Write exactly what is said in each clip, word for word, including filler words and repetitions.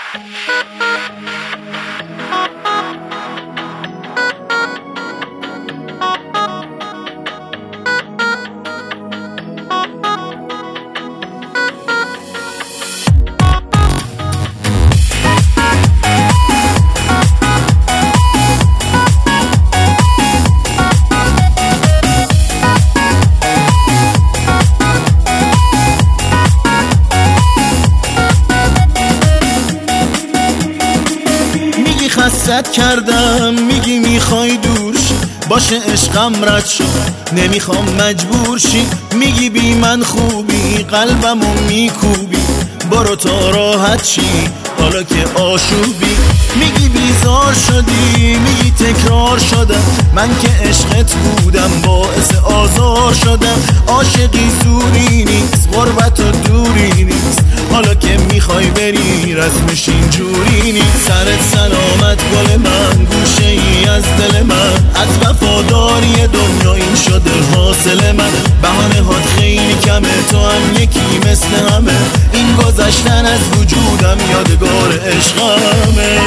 خستت کردم میگی میخوای دور شی، باشه عشقم رد شد نمیخوام مجبور شی. میگی بی من خوبی قلبمو میکوبی، برو تا راحت شی حالا که آشوبی. میگی بیزار شدی میگی تکرار شدم، من که عشقت بودم باعث آزار شدم. عاشقی زوری نیست غربت و دوری نیست، حالا که میخوای بری رسمش اینجوری نیست. سرت سلامت گل من گوشه ای از دل من، از وفاداری دنیا این شده حاصل من. بهانه هات خیلی کمه تو هم یکی مثل همه، این گذشتن از وجودم یادگار عشقمه.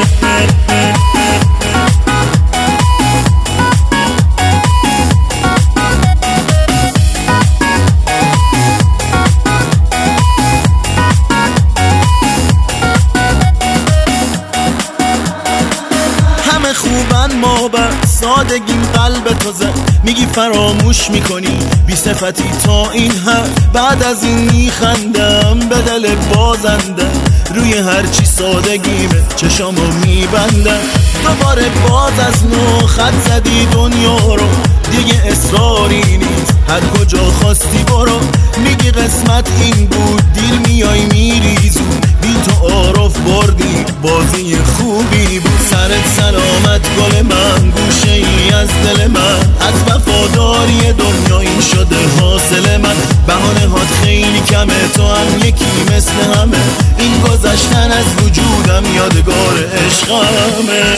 همه خوبن ما بر سادگیم قلب تو زد، میگی فراموش میکنی بی صفتی تا این حد. بعد از این میخندم به دل بازنده، روی هرچی سادگیمه چشامو میبندم. دوباره باز از نو خط زدی دنیا رو، دیگه اصراری نیست هر کجا خواستی برو. میگی قسمت این بود دیر میای میریزون، بی تو عارف بردی بازی خوبی بود. سرت سلامت گل من گوشه ای از دل من، از وفاداری دنیا این شده حاصل من. بهانه هات خیلی کمه تو هم یکی مثل همه، این گذشتن از وجودم یادگار عشقمه.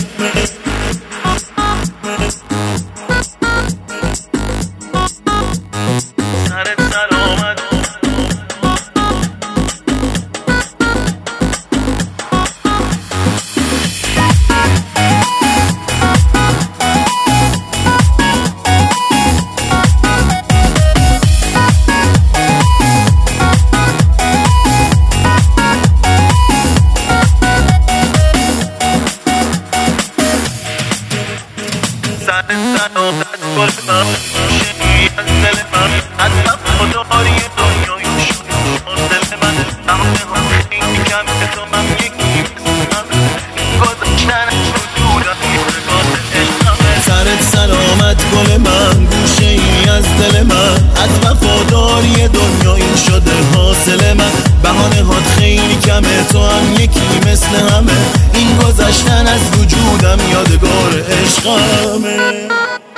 سرت سلامت گل من گوشه ای از دل من، از وفاداری دنیا این شده حاصل من. بهانه هات خیلی کمه تو هم یکی مثل همه، این گذشتن از وجودم یادگار عشقمه.